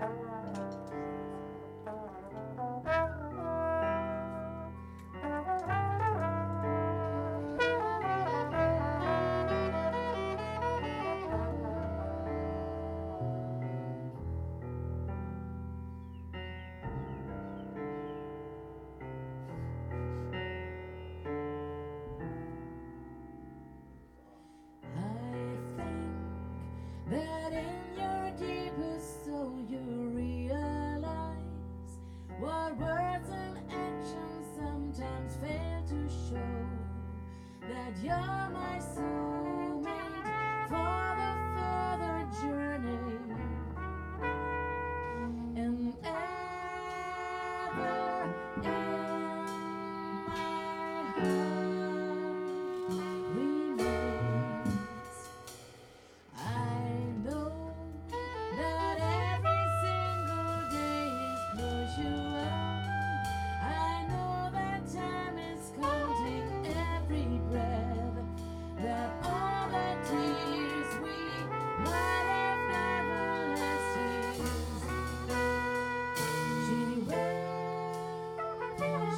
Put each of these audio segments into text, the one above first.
That in your deepest soul you realize what words and actions sometimes fail to show. That you're my soulmate for the further journey, and ever in my heart remains. I know that every single day is closure. I know that time is counting every breath, that all the tears we might have never lasted. She wish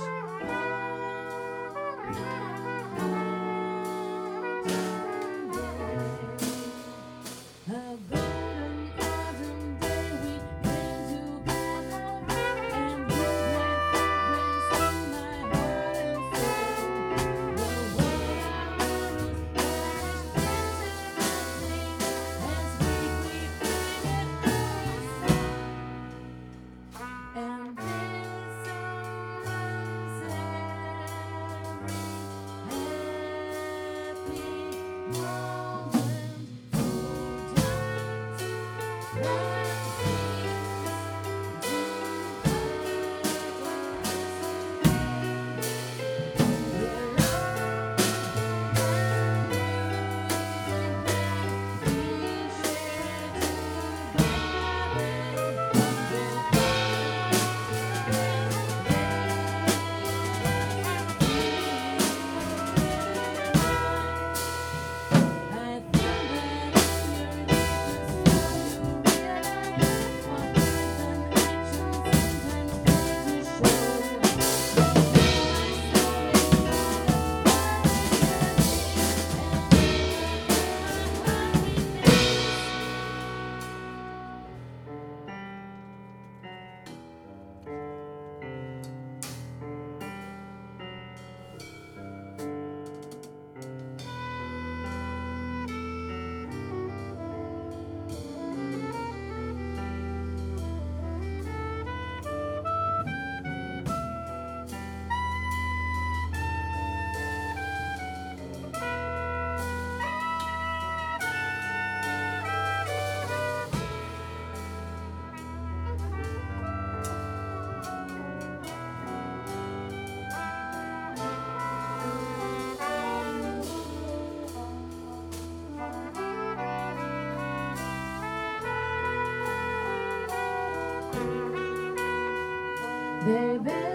a golden autumn day we came together, and you had fragrance in my heart and soul. The way our memories vanished into nothing as we faded away. And this summer's every happy moment. Baby